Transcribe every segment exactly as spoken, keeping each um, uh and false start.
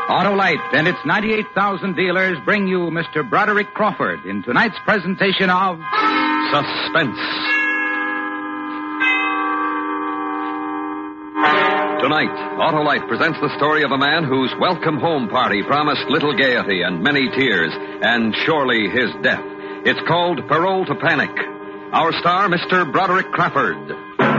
Autolite and its ninety-eight thousand dealers bring you Mister Broderick Crawford in tonight's presentation of Suspense. Tonight, Autolite presents the story of a man whose welcome home party promised little gaiety and many tears, and surely his death. It's called Parole to Panic. Our star, Mister Broderick Crawford.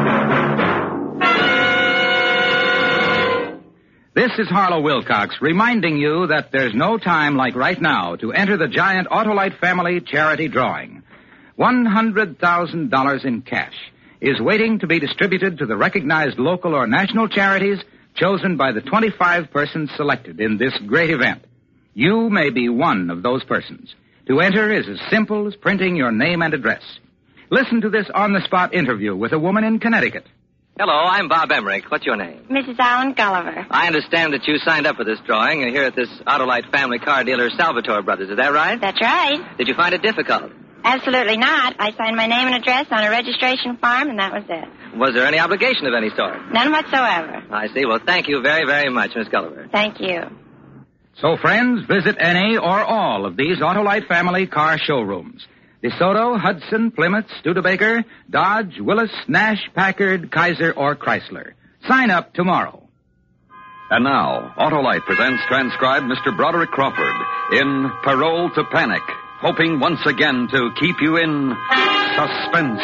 This is Harlow Wilcox reminding you that there's no time like right now to enter the giant Autolite family charity drawing. one hundred thousand dollars in cash is waiting to be distributed to the recognized local or national charities chosen by the twenty-five persons selected in this great event. You may be one of those persons. To enter is as simple as printing your name and address. Listen to this on-the-spot interview with a woman in Connecticut. Hello, I'm Bob Emmerich. What's your name? Missus Allen Gulliver. I understand that you signed up for this drawing here at this Autolite family car dealer, Salvatore Brothers. Is that right? That's right. Did you find it difficult? Absolutely not. I signed my name and address on a registration form, and that was it. Was there any obligation of any sort? None whatsoever. I see. Well, thank you very, very much, Miss Gulliver. Thank you. So, friends, visit any or all of these Autolite family car showrooms. DeSoto, Hudson, Plymouth, Studebaker, Dodge, Willis, Nash, Packard, Kaiser, or Chrysler. Sign up tomorrow. And now, Autolite presents transcribed Mister Broderick Crawford in Parole to Panic, hoping once again to keep you in suspense.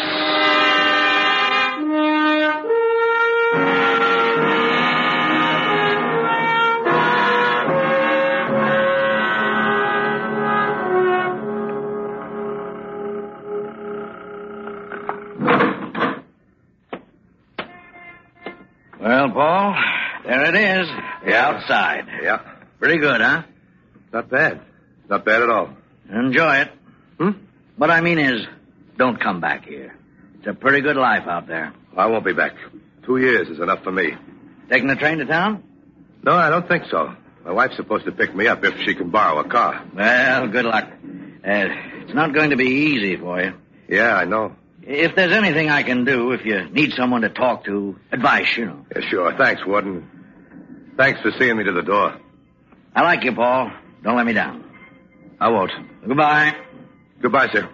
Well, Paul, there it is. The outside. Yeah. Pretty good, huh? Not bad. Not bad at all. Enjoy it. Hmm? What I mean is, don't come back here. It's a pretty good life out there. I won't be back. Two years is enough for me. Taking the train to town? No, I don't think so. My wife's supposed to pick me up if she can borrow a car. Well, good luck. Uh, it's not going to be easy for you. Yeah, I know. If there's anything I can do, if you need someone to talk to, advice, you know. Yeah, sure. Thanks, Warden. Thanks for seeing me to the door. I like you, Paul. Don't let me down. I won't. Goodbye. Goodbye, sir.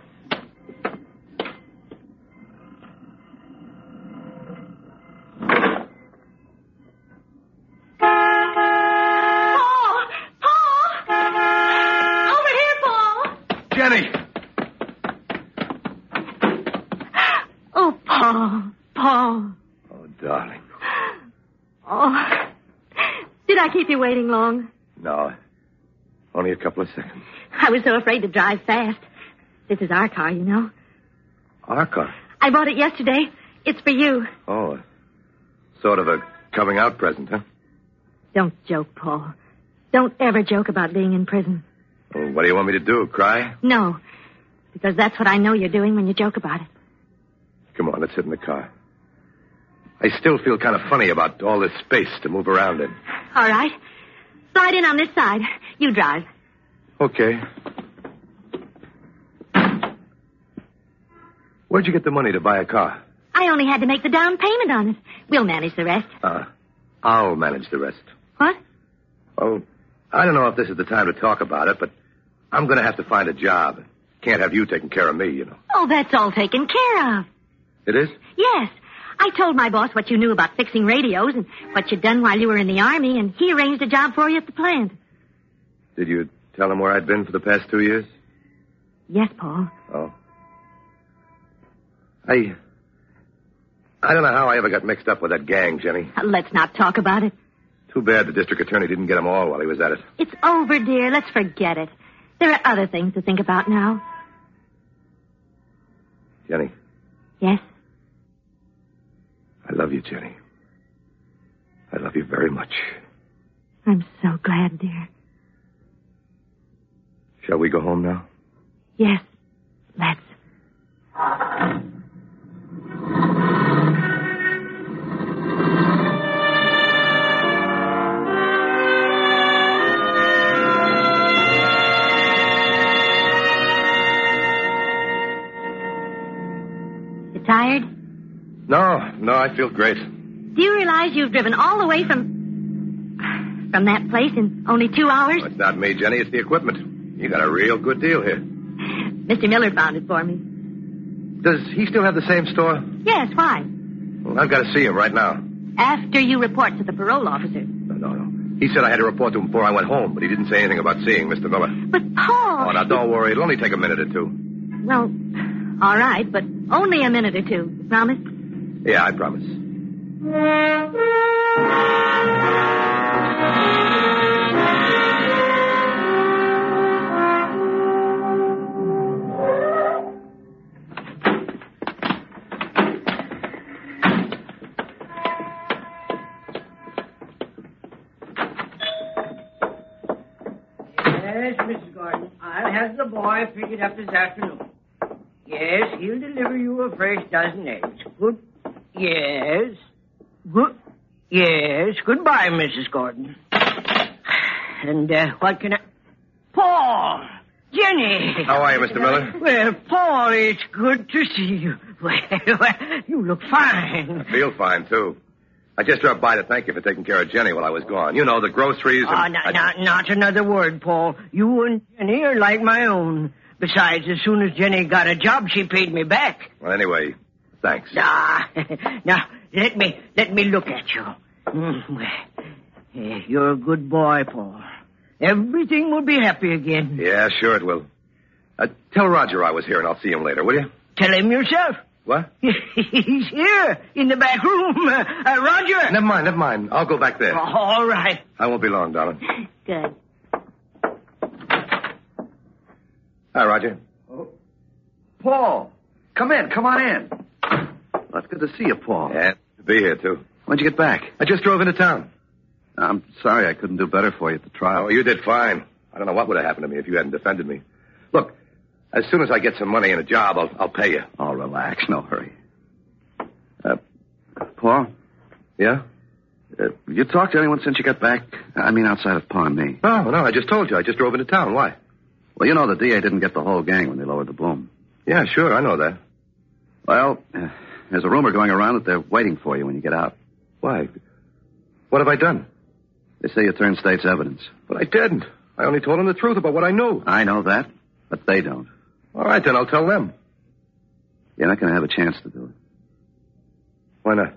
Paul! Paul! Over here, Paul! Jenny! Oh, Paul. Paul. Oh, darling. Oh. Did I keep you waiting long? No. Only a couple of seconds. I was so afraid to drive fast. This is our car, you know. Our car? I bought it yesterday. It's for you. Oh, sort of a coming out present, huh? Don't joke, Paul. Don't ever joke about being in prison. Well, what do you want me to do, cry? No, because that's what I know you're doing when you joke about it. Come on, let's sit in the car. I still feel kind of funny about all this space to move around in. All right. Slide in on this side. You drive. Okay. Where'd you get the money to buy a car? I only had to make the down payment on it. We'll manage the rest. Uh, I'll manage the rest. What? Oh, I don't know if this is the time to talk about it, but I'm going to have to find a job. Can't have you taking care of me, you know. Oh, that's all taken care of. It is? Yes. I told my boss what you knew about fixing radios and what you'd done while you were in the Army, and he arranged a job for you at the plant. Did you tell him where I'd been for the past two years? Yes, Paul. Oh. I... I don't know how I ever got mixed up with that gang, Jenny. Uh, let's not talk about it. Too bad the district attorney didn't get them all while he was at it. It's over, dear. Let's forget it. There are other things to think about now. Jenny. Yes? I love you, Jenny. I love you very much. I'm so glad, dear. Shall we go home now? Yes. Let's. You tired? No, no, I feel great. Do you realize you've driven all the way from... from that place in only two hours? Oh, it's not me, Jenny. It's the equipment. You got a real good deal here. Mister Miller found it for me. Does he still have the same store? Yes, why? Well, I've got to see him right now. After you report to the parole officer. No, no, no. He said I had to report to him before I went home, but he didn't say anything about seeing Mister Miller. But, Paul... Oh, now, don't worry. It'll only take a minute or two. Well, all right, but only a minute or two. You promise? Yeah, I promise. Yes, Missus Gordon. I'll have the boy pick it up this afternoon. Yes, he'll deliver you a fresh dozen eggs. Good. Yes. Good. Yes. Goodbye, Missus Gordon. And uh, what can I... Paul! Jenny! How are you, Mister Miller? Well, Paul, it's good to see you. Well, well, you look fine. I feel fine, too. I just dropped by to thank you for taking care of Jenny while I was gone. You know, the groceries and... Oh, not, I... not, not another word, Paul. You and Jenny are like my own. Besides, as soon as Jenny got a job, she paid me back. Well, anyway, thanks. Ah, now, let me, let me look at you. Mm, well, yeah, you're a good boy, Paul. Everything will be happy again. Yeah, sure it will. Uh, tell Roger I was here, and I'll see him later, will you? Tell him yourself. What? He's here, in the back room. Uh, uh, Roger! Never mind, never mind. I'll go back there. All right. I won't be long, darling. Good. Hi, Roger. Oh. Paul, come in. Come on in. Well, it's good to see you, Paul. Yeah, to be here, too. When'd you get back? I just drove into town. I'm sorry I couldn't do better for you at the trial. Oh, you did fine. I don't know what would have happened to me if you hadn't defended me. Look, as soon as I get some money and a job, I'll, I'll pay you. Oh, relax. No hurry. Uh, Paul? Yeah? Uh, you talked to anyone since you got back? I mean, outside of Pa and me. No, no, I just told you. I just drove into town. Why? Well, you know the D A didn't get the whole gang when they lowered the boom. Yeah, sure, I know that. Well, uh, there's a rumor going around that they're waiting for you when you get out. Why? What have I done? They say you turned state's evidence. But I didn't. I only told them the truth about what I knew. I know that, but they don't. All right, then I'll tell them. You're not going to have a chance to do it. Why not?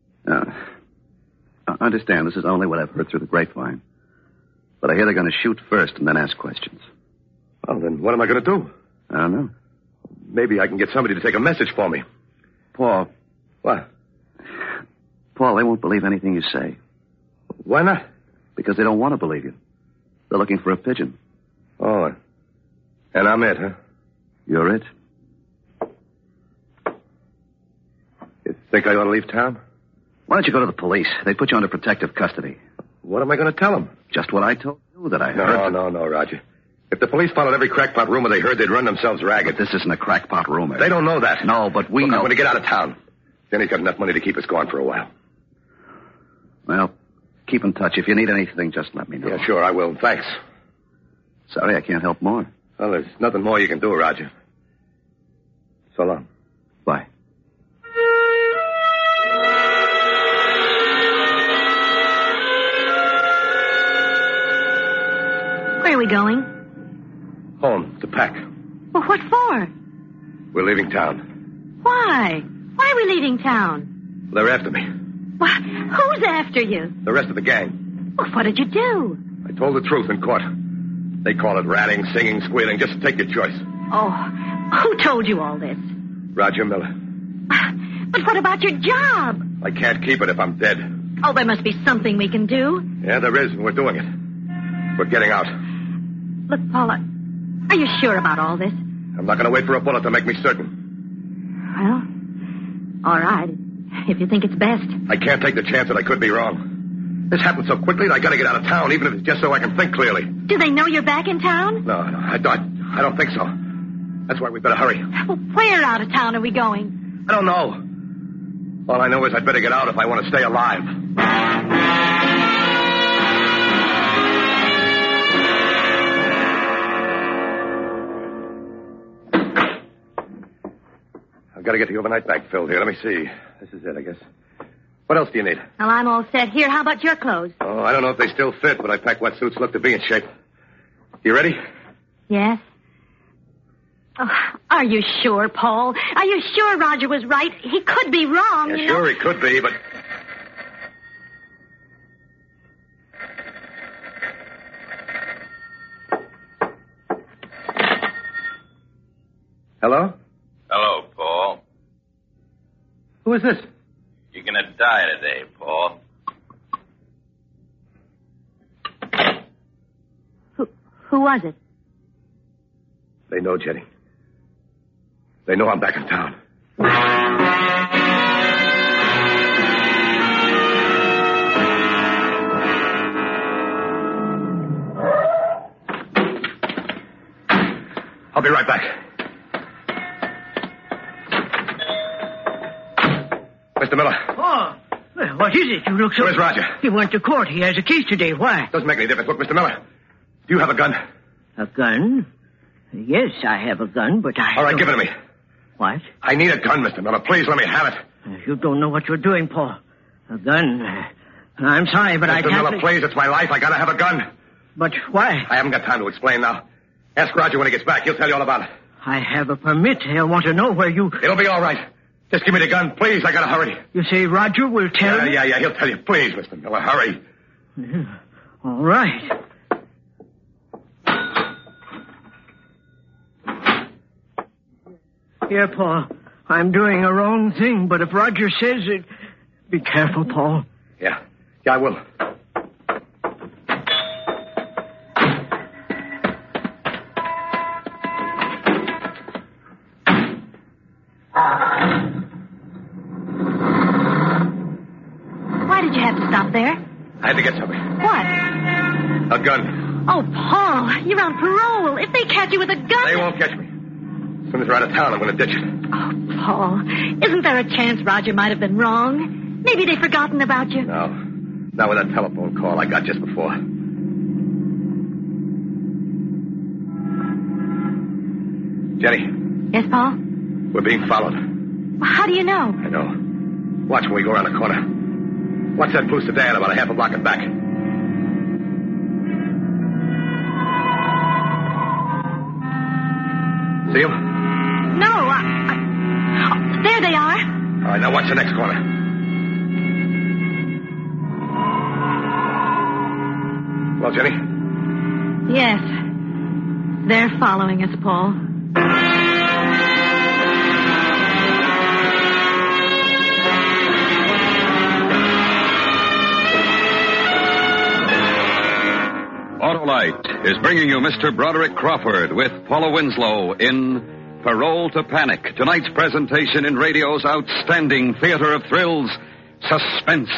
Uh, understand, this is only what I've heard through the grapevine. But I hear they're going to shoot first and then ask questions. Well, then what am I going to do? I don't know. Maybe I can get somebody to take a message for me. Paul. What? Paul, they won't believe anything you say. Why not? Because they don't want to believe you. They're looking for a pigeon. Oh, and I'm it, huh? You're it. You think I ought to leave town? Why don't you go to the police? They put you under protective custody. What am I going to tell them? Just what I told you that I No, heard. no, no, Roger. If the police followed every crackpot rumor they heard, they'd run themselves ragged. This isn't a crackpot rumor. They don't know that. No, but we Look, know. I'm going to get out of town. Jenny's got enough money to keep us going for a while. Well, keep in touch. If you need anything, just let me know. Yeah, sure, I will. Thanks. Sorry, I can't help more. Well, there's nothing more you can do, Roger. So long. Bye. Where are we going? Home, to pack. Well, what for? We're leaving town. Why? Why are we leaving town? They're after me. Why, who's after you? The rest of the gang. Well, what did you do? I told the truth in court. They call it ratting, singing, squealing. Just take your choice. Oh, who told you all this? Roger Miller. But what about your job? I can't keep it if I'm dead. Oh, there must be something we can do. Yeah, there is, and we're doing it. We're getting out. Look, Paula, are you sure about all this? I'm not going to wait for a bullet to make me certain. Well, all right. If you think it's best. I can't take the chance that I could be wrong. This happened so quickly that I got to get out of town, even if it's just so I can think clearly. Do they know you're back in town? No, no, I don't. I don't think so. That's why we better hurry. Well, where out of town are we going? I don't know. All I know is I'd better get out if I want to stay alive. I've got to get the overnight bank filled here. Let me see. This is it, I guess. What else do you need? Well, I'm all set here. How about your clothes? Oh, I don't know if they still fit, but I packed what suits look to be in shape. You ready? Yes. Oh, are you sure, Paul? Are you sure Roger was right? He could be wrong, Yeah, you sure know? he could be, but... Hello? Hello, Paul. Who is this? You're gonna die today, Paul. Who, who was it? They know, Jenny. They know I'm back in town. I'll be right back. Mister Miller. Oh, well, what is it? You look so... Where's Roger? He went to court. He has a case today. Why? Doesn't make any difference. Look, Mister Miller, do you have a gun? A gun? Yes, I have a gun, but I... All right, don't- give it to me. What? I need a gun, Mister Miller. Please let me have it. You don't know what you're doing, Paul. A gun? uh, I'm sorry, but I Mister can't... Miller, please, it's my life. I gotta have a gun. But why? I haven't got time to explain now. Ask Roger when he gets back. He'll tell you all about it. I have a permit. He'll want to know where you... It'll be all right. Just give me the gun, please. I gotta hurry. You say Roger will tell Yeah, you? yeah, yeah. He'll tell you. Please, Mister Miller, hurry. Yeah. All right. Here, Paul. I'm doing a wrong thing, but if Roger says it... Be careful, Paul. Yeah. Yeah, I will. Why did you have to stop there? I had to get something. What? A gun. Oh, Paul, you're on parole. If they catch you with a gun... They won't catch me. As soon as we're out of town, I'm going to ditch it. Oh, Paul, isn't there a chance Roger might have been wrong? Maybe they've forgotten about you. No. Not with that telephone call I got just before. Jenny, Yes, Paul? we're being followed. Well, how do you know? I know. Watch when we go around the corner. Watch that blue sedan about a half a block and back. See him? No, I... I... Oh, there they are. All right, now watch the next corner. Well, Jenny? Yes. They're following us, Paul. Autolite is bringing you Mister Broderick Crawford with Paula Winslow in Parole to Panic. Tonight's presentation in radio's outstanding theater of thrills, Suspense.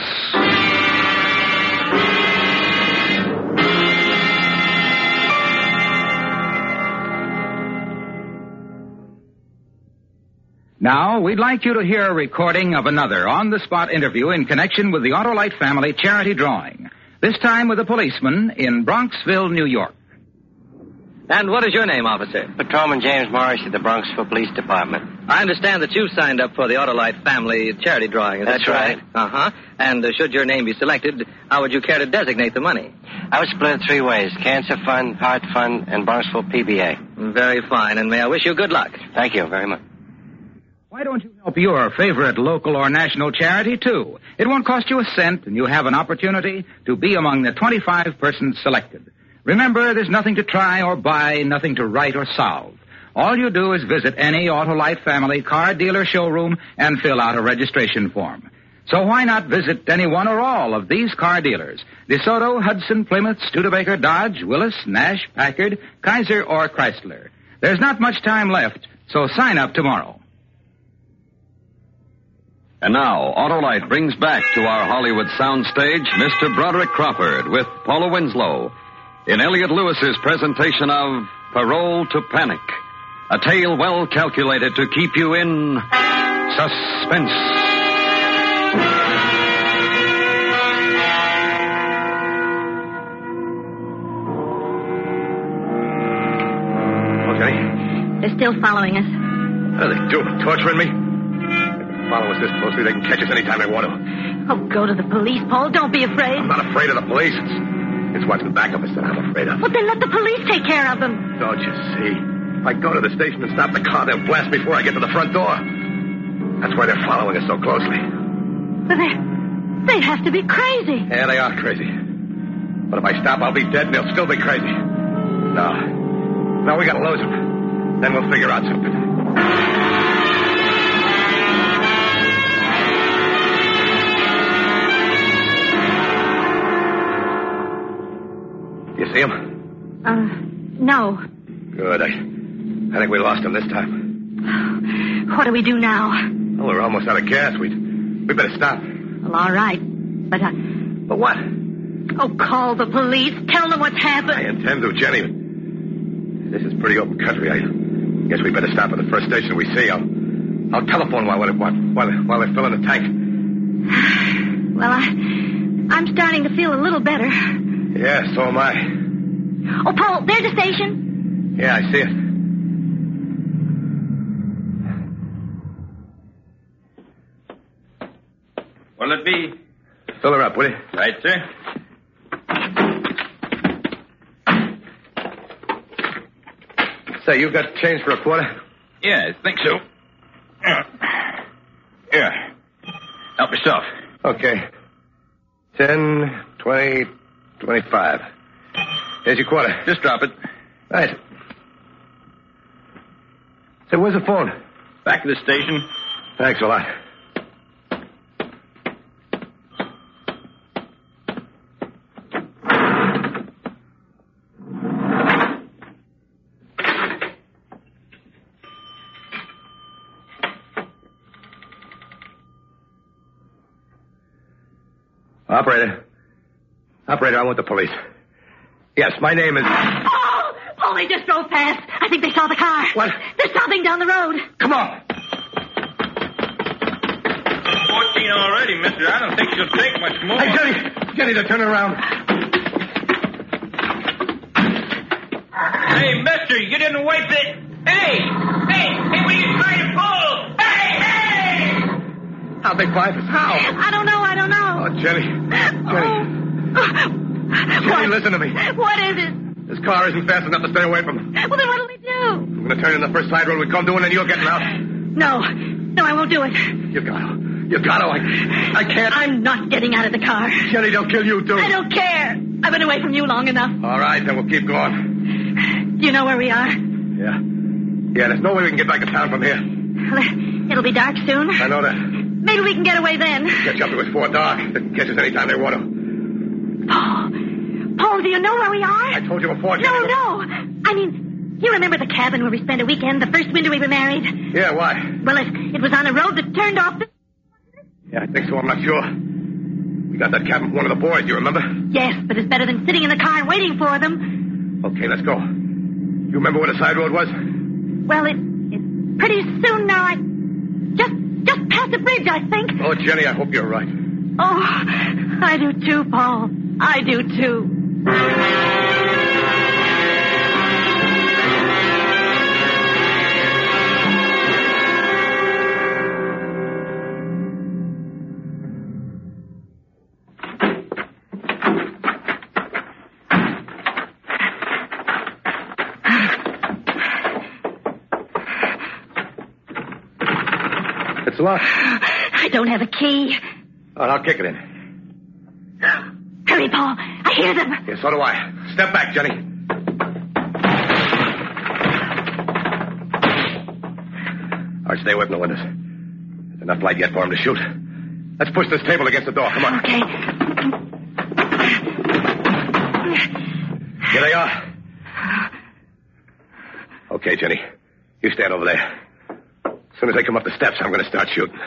Now, we'd like you to hear a recording of another on-the-spot interview in connection with the Autolite family charity drawing. This time with a policeman in Bronxville, New York. And what is your name, officer? Patrolman James Morris of the Bronxville Police Department. I understand that you signed up for the Autolite family charity drawing. Is That's that correct? right. Uh-huh. And uh, should your name be selected, how would you care to designate the money? I would split it three ways: Cancer Fund, Heart Fund, and Bronxville P B A. Very fine, and may I wish you good luck. Thank you very much. Why don't you help your favorite local or national charity, too? It won't cost you a cent, and you have an opportunity to be among the twenty-five persons selected. Remember, there's nothing to try or buy, nothing to write or solve. All you do is visit any Autolite family car dealer showroom and fill out a registration form. So why not visit any one or all of these car dealers? DeSoto, Hudson, Plymouth, Studebaker, Dodge, Willis, Nash, Packard, Kaiser, or Chrysler. There's not much time left, so sign up tomorrow. And now, Autolite brings back to our Hollywood soundstage Mister Broderick Crawford with Paula Winslow in Elliot Lewis's presentation of Parole to Panic, a tale well calculated to keep you in suspense. Oh, Jenny? They're still following us. What are they doing? Torturing me? Follow us this closely, they can catch us anytime they want to. Oh, go to the police, Paul. Don't be afraid. I'm not afraid of the police. It's, it's what's in back of us that I'm afraid of. Well, then let the police take care of them. Don't you see? If I go to the station and stop the car, they'll blast me before I get to the front door. That's why they're following us so closely. But they, they have to be crazy. Yeah, they are crazy. But if I stop, I'll be dead and they'll still be crazy. No. No, we gotta lose them. Then we'll figure out something. You see him? Uh, no. Good. I, I think we lost him this time. What do we do now? Well, we're almost out of gas. We we better stop. Well, all right. But, uh... But what? Oh, call the police. Tell them what's happened. I intend to, Jenny. This is pretty open country. I guess we better stop at the first station we see. I'll, I'll telephone while, while, while, while they're filling the tank. Well, I, I'm starting to feel a little better. Yeah, so am I. Oh, Paul, there's the station. Yeah, I see it. What'll it be? Fill her up, will you? Right, sir. Say, you got change for a quarter? Yeah, I think so. Here. Help yourself. Okay. Ten, twenty, twenty-five. Here's your quarter. Just drop it. Right. Say, where's the phone? Back to the station. Thanks a lot. Operator. Operator, I want the police. Yes, my name is... Oh! Oh, they just drove past. I think they saw the car. What? They're stopping down the road. Come on. fourteen already, mister. I don't think she'll take much more. Hey, Jenny. Jenny, they're turning around. Hey, mister, you didn't wipe it. Hey! Hey! Hey, what are you trying to pull? Hey! Hey! How'd they find us? How? I don't know. I don't know. Oh, Jenny. Jenny. Oh. Jenny, listen to me. What is it? This car isn't fast enough to stay away from them. Well, then what'll we do? I'm going to turn in the first side road we come to, and then you're getting out. No. No, I won't do it. You gotta. You gotta. I, I can't. I'm not getting out of the car. Jenny, they'll kill you, too. I don't care. I've been away from you long enough. All right, then we'll keep going. Do you know where we are? Yeah. Yeah, there's no way we can get back to town from here. Well, it'll be dark soon. I know that. Maybe we can get away then. Catch up to us before dark. They can catch us anytime they want to. Paul. Paul, do you know where we are? I told you before, Jenny. No, no. I mean, you remember the cabin where we spent a weekend the first winter we were married? Yeah, why? Well, it, it was on a road that turned off the... Yeah, I think so. I'm not sure. We got that cabin from one of the boys, you remember? Yes, but it's better than sitting in the car and waiting for them. Okay, let's go. You remember where the side road was? Well, it, it's pretty soon now. I just just past the bridge, I think. Oh, Jenny, I hope you're right. Oh, I do too, Paul. I do too. It's locked. I don't have a key. Oh, I'll kick it in. Hurry, Paul. I hear them. Yeah, so do I. Step back, Jenny. All right, stay away from the windows. There's enough light yet for him to shoot. Let's push this table against the door. Come on. Okay. Here they are. Okay, Jenny. You stand over there. As soon as they come up the steps, I'm going to start shooting.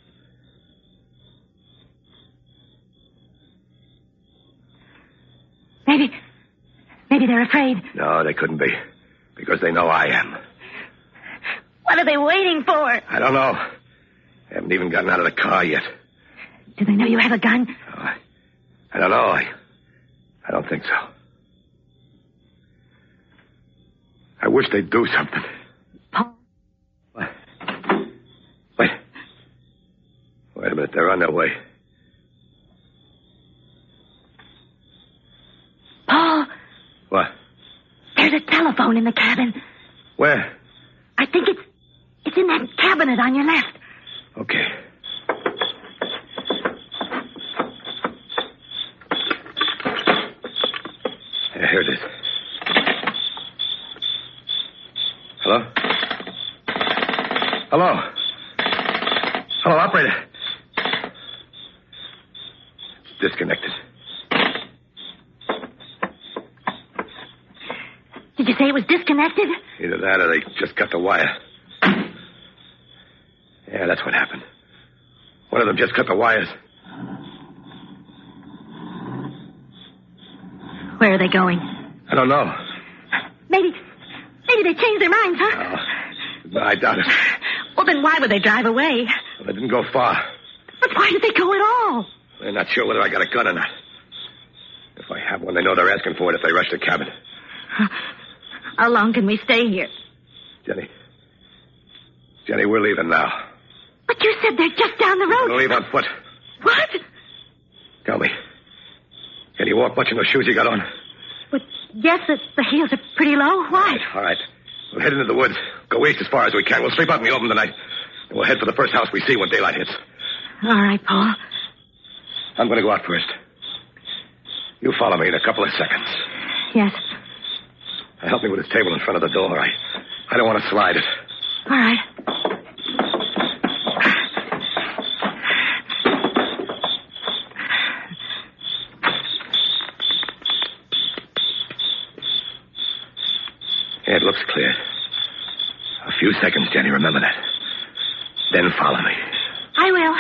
Maybe, maybe they're afraid. No, they couldn't be. Because they know I am. What are they waiting for? I don't know. They haven't even gotten out of the car yet. Do they know you have a gun? Oh, I, I don't know. I, I don't think so. I wish they'd do something. Paul? What? Wait. Wait a minute. They're on their way. There's a telephone in the cabin. Where? I think it's it's in that cabinet on your left. Okay. Yeah, here it is. Hello? Hello? Hello, operator. It's disconnected. Did you say it was disconnected? Either that or they just cut the wire. Yeah, that's what happened. One of them just cut the wires. Where are they going? I don't know. Maybe, maybe they changed their minds, huh? No, I doubt it. Well, then why would they drive away? Well, they didn't go far. But why did they go at all? They're not sure whether I got a gun or not. If I have one, they know they're asking for it if they rush the cabin. How long can we stay here? Jenny. Jenny, we're leaving now. But you said they're just down the road. We're going to leave on foot. What? Tell me. Can you walk much in those shoes you got on? But yes, the, the heels are pretty low. Why? All right, all right. We'll head into the woods. Go east as far as we can. We'll sleep out in the open tonight. And we'll head for the first house we see when daylight hits. All right, Paul. I'm going to go out first. You follow me in a couple of seconds. Yes. Help me with this table in front of the door. I, I don't want to slide it. All right. Yeah, it looks clear. A few seconds, Jenny. Remember that. Then follow me. I will.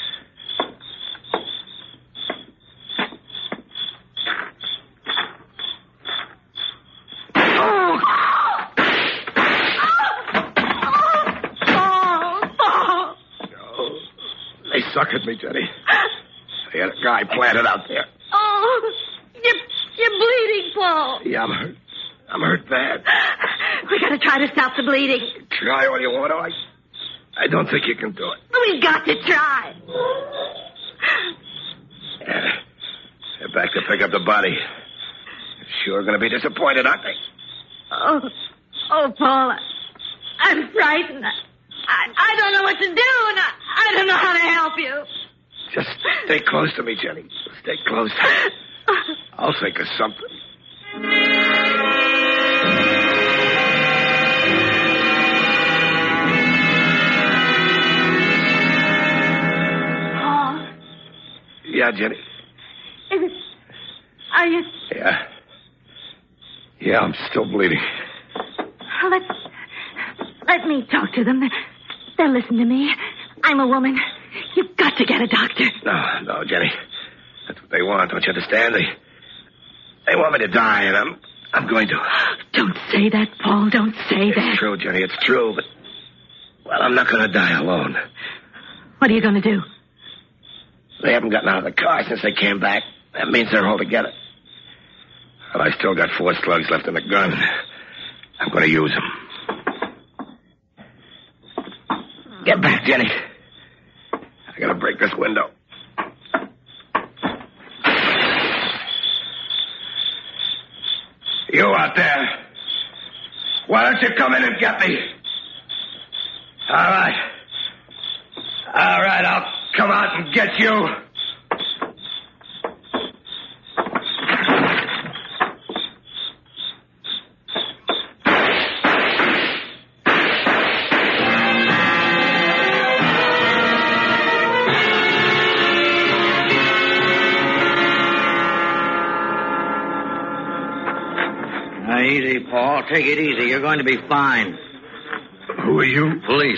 Suckered me, Jenny. They had a guy planted out there. Oh, you're, you're bleeding, Paul. Yeah, I'm hurt. I'm hurt bad. We gotta try to stop the bleeding. Try all you want to. I, I don't think you can do it. We've got to try. Yeah. They're back to pick up the body. Sure going to be disappointed, aren't they? Oh, oh, Paul, I'm frightened. I, I don't know what to do, and I, I don't know how to help you. Just stay close to me, Jenny. Stay close. I'll think of something. Paul? Yeah, Jenny? Is it... Are you... Yeah. Yeah, I'm still bleeding. Let, let me talk to them. They'll listen to me. I'm a woman. You've got to get a doctor. No, no, Jenny. That's what they want, don't you understand? They, they want me to die, and I'm, I'm going to. Don't say that, Paul. Don't say it's that. It's true, Jenny. It's true, but, well, I'm not going to die alone. What are you going to do? They haven't gotten out of the car since they came back. That means they're all together. Well, I still got four slugs left in the gun. I'm going to use them. Get back, Jenny. I got to break this window. You out there. Why don't you come in and get me? All right. All right, I'll come out and get you. Easy, Paul. Take it easy. You're going to be fine. Who are you? Police.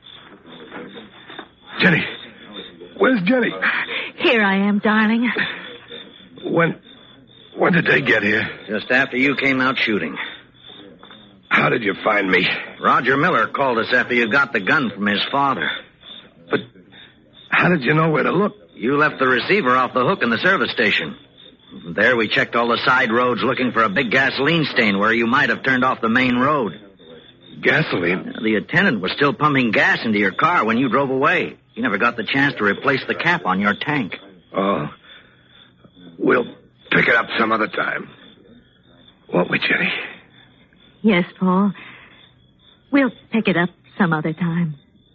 Jenny. Where's Jenny? Here I am, darling. When... When did they get here? Just after you came out shooting. How did you find me? Roger Miller called us after you got the gun from his father. But how did you know where to look? You left the receiver off the hook in the service station. There we checked all the side roads looking for a big gasoline stain where you might have turned off the main road. Gasoline? The attendant was still pumping gas into your car when you drove away. You never got the chance to replace the cap on your tank. Oh. We'll pick it up some other time. Won't we, Jenny? Yes, Paul. We'll pick it up some other time.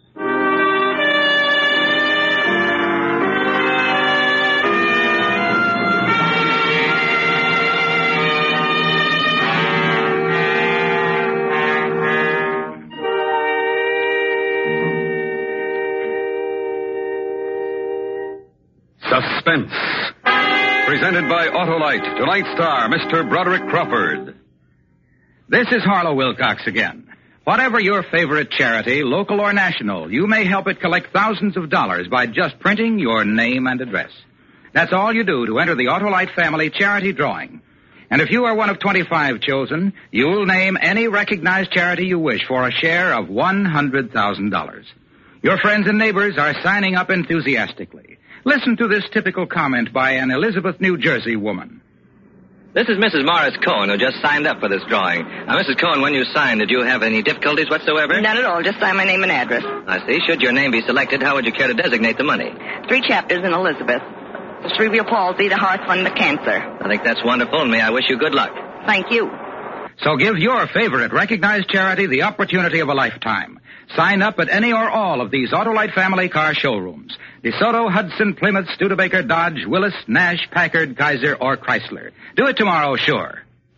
Suspense. Presented by Autolite. Tonight's star, Mister Broderick Crawford. This is Harlow Wilcox again. Whatever your favorite charity, local or national, you may help it collect thousands of dollars by just printing your name and address. That's all you do to enter the Autolite Family Charity Drawing. And if you are one of twenty-five chosen, you'll name any recognized charity you wish for a share of one hundred thousand dollars. Your friends and neighbors are signing up enthusiastically. Listen to this typical comment by an Elizabeth, New Jersey woman. This is Missus Morris Cohen, who just signed up for this drawing. Now, Missus Cohen, when you signed, did you have any difficulties whatsoever? None at all. Just sign my name and address. I see. Should your name be selected, how would you care to designate the money? Three chapters in Elizabeth. The cerebral palsy, the heart fund, the cancer. I think that's wonderful, and may I wish you good luck. Thank you. So give your favorite recognized charity the opportunity of a lifetime. Sign up at any or all of these Autolite family car showrooms. DeSoto, Hudson, Plymouth, Studebaker, Dodge, Willis, Nash, Packard, Kaiser, or Chrysler. Do it tomorrow, sure.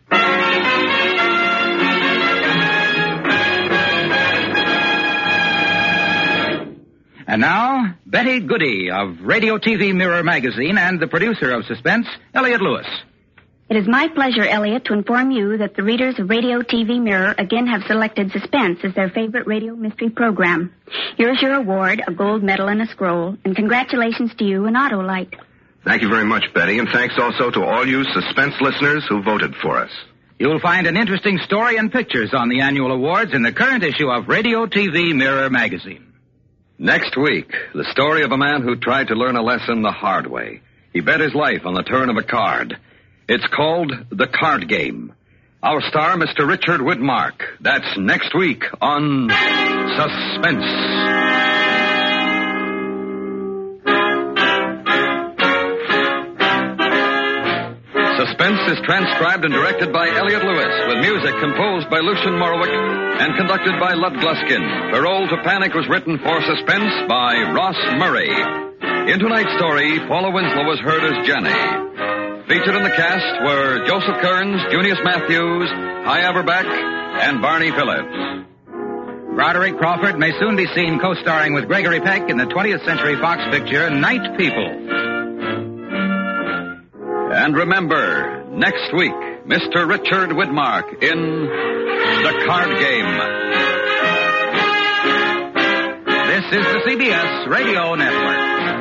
And now, Betty Goody of Radio T V Mirror magazine and the producer of Suspense, Elliot Lewis. It is my pleasure, Elliot, to inform you that the readers of Radio T V Mirror again have selected Suspense as their favorite radio mystery program. Here's your award, a gold medal and a scroll, and congratulations to you and Autolite. Thank you very much, Betty, and thanks also to all you Suspense listeners who voted for us. You'll find an interesting story and pictures on the annual awards in the current issue of Radio T V Mirror magazine. Next week, the story of a man who tried to learn a lesson the hard way. He bet his life on the turn of a card. It's called The Card Game. Our star, Mister Richard Widmark. That's next week on Suspense. Suspense is transcribed and directed by Elliot Lewis, with music composed by Lucian Morowick and conducted by Lud Gluskin. Parole to Panic was written for Suspense by Ross Murray. In tonight's story, Paula Winslow was heard as Jenny. Featured in the cast were Joseph Kearns, Junius Matthews, Hy Averback, and Barney Phillips. Broderick Crawford may soon be seen co-starring with Gregory Peck in the twentieth Century Fox picture, Night People. And remember, next week, Mister Richard Widmark in The Card Game. This is the C B S Radio Network.